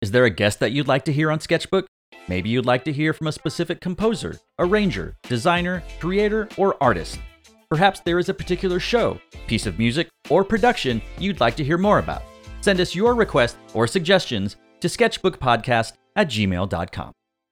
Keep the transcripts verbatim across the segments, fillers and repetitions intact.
Is there a guest that you'd like to hear on Sketchbook? Maybe you'd like to hear from a specific composer, arranger, designer, creator, or artist. Perhaps there is a particular show, piece of music, or production you'd like to hear more about. Send us your request or suggestions to sketchbookpodcast at gmail dot com.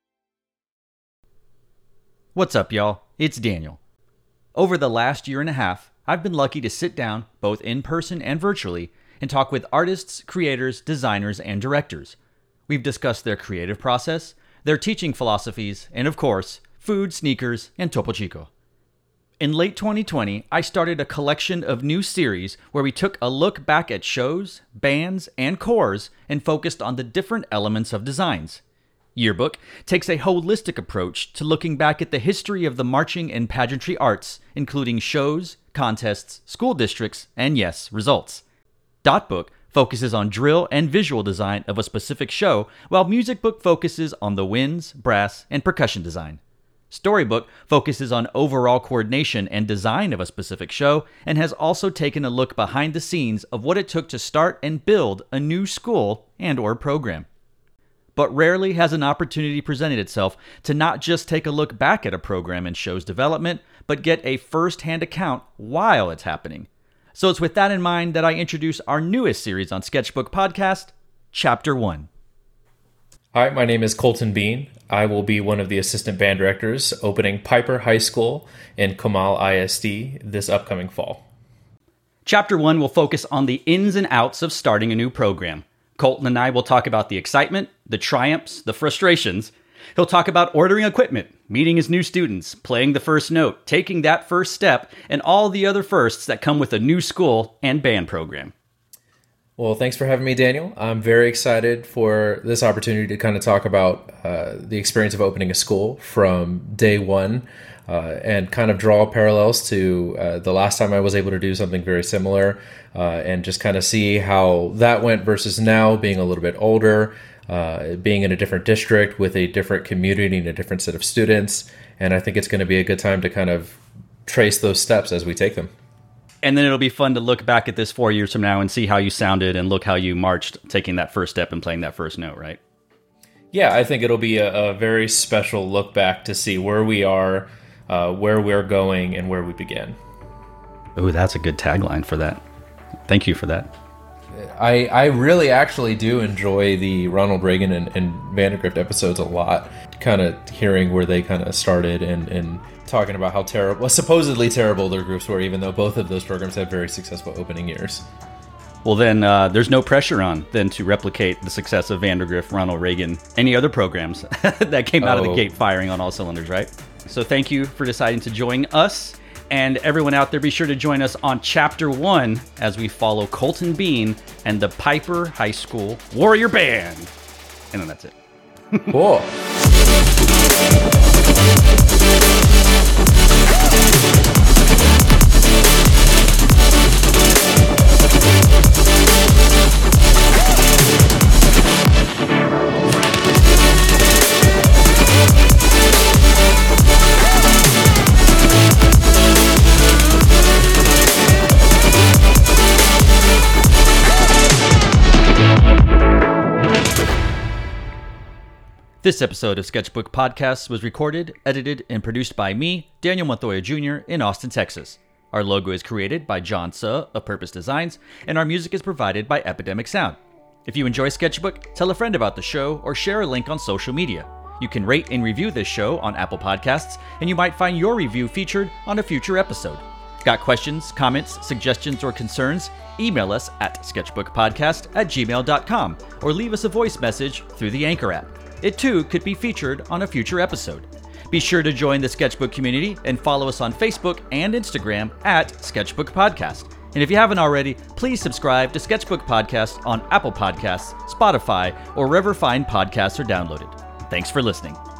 What's up, y'all? It's Daniel. Over the last year and a half, I've been lucky to sit down, both in person and virtually, and talk with artists, creators, designers, and directors. We've discussed their creative process, their teaching philosophies, and of course, food, sneakers, and Topo Chico. In late twenty twenty, I started a collection of new series where we took a look back at shows, bands, and cores and focused on the different elements of designs. Yearbook takes a holistic approach to looking back at the history of the marching and pageantry arts, including shows, contests, school districts, and yes, results. Dotbook focuses on drill and visual design of a specific show, while Music Book focuses on the winds, brass, and percussion design. Storybook focuses on overall coordination and design of a specific show, and has also taken a look behind the scenes of what it took to start and build a new school and or program. But rarely has an opportunity presented itself to not just take a look back at a program and show's development, but get a first-hand account while it's happening. So it's with that in mind that I introduce our newest series on Sketchbook Podcast, Chapter one. Hi, my name is Colton Bean. I will be one of the assistant band directors opening Piper High School in Comal I S D this upcoming fall. Chapter one will focus on the ins and outs of starting a new program. Colton and I will talk about the excitement, the triumphs, the frustrations. He'll talk about ordering equipment, meeting his new students, playing the first note, taking that first step, and all the other firsts that come with a new school and band program. Well, thanks for having me, Daniel. I'm very excited for this opportunity to kind of talk about uh, the experience of opening a school from day one uh, and kind of draw parallels to uh, the last time I was able to do something very similar uh, and just kind of see how that went versus now being a little bit older, uh, being in a different district with a different community and a different set of students. And I think it's going to be a good time to kind of trace those steps as we take them. And then it'll be fun to look back at this four years from now and see how you sounded and look how you marched, taking that first step and playing that first note, right? Yeah, I think it'll be a, a very special look back to see where we are, uh, where we're going, and where we began. Oh, that's a good tagline for that. Thank you for that. I, I really actually do enjoy the Ronald Reagan and, and Vandegrift episodes a lot, kind of hearing where they kind of started and, and talking about how terrible, well, supposedly terrible their groups were, even though both of those programs had very successful opening years. Well, then uh, there's no pressure on then to replicate the success of Vandegrift, Ronald Reagan, any other programs that came out oh. of the gate firing on all cylinders, right? So thank you for deciding to join us. And everyone out there, be sure to join us on Chapter one as we follow Colton Bean and the Piper High School Warrior Band. And then that's it. Cool. This episode of Sketchbook Podcasts was recorded, edited, and produced by me, Daniel Montoya Junior in Austin, Texas. Our logo is created by John Suh of Purpose Designs, and our music is provided by Epidemic Sound. If you enjoy Sketchbook, tell a friend about the show or share a link on social media. You can rate and review this show on Apple Podcasts, and you might find your review featured on a future episode. Got questions, comments, suggestions, or concerns? Email us at sketchbookpodcast at gmail dot com or leave us a voice message through the Anchor app. It too could be featured on a future episode. Be sure to join the Sketchbook community and follow us on Facebook and Instagram at Sketchbook Podcast. And if you haven't already, please subscribe to Sketchbook Podcast on Apple Podcasts, Spotify, or wherever fine podcasts are downloaded. Thanks for listening.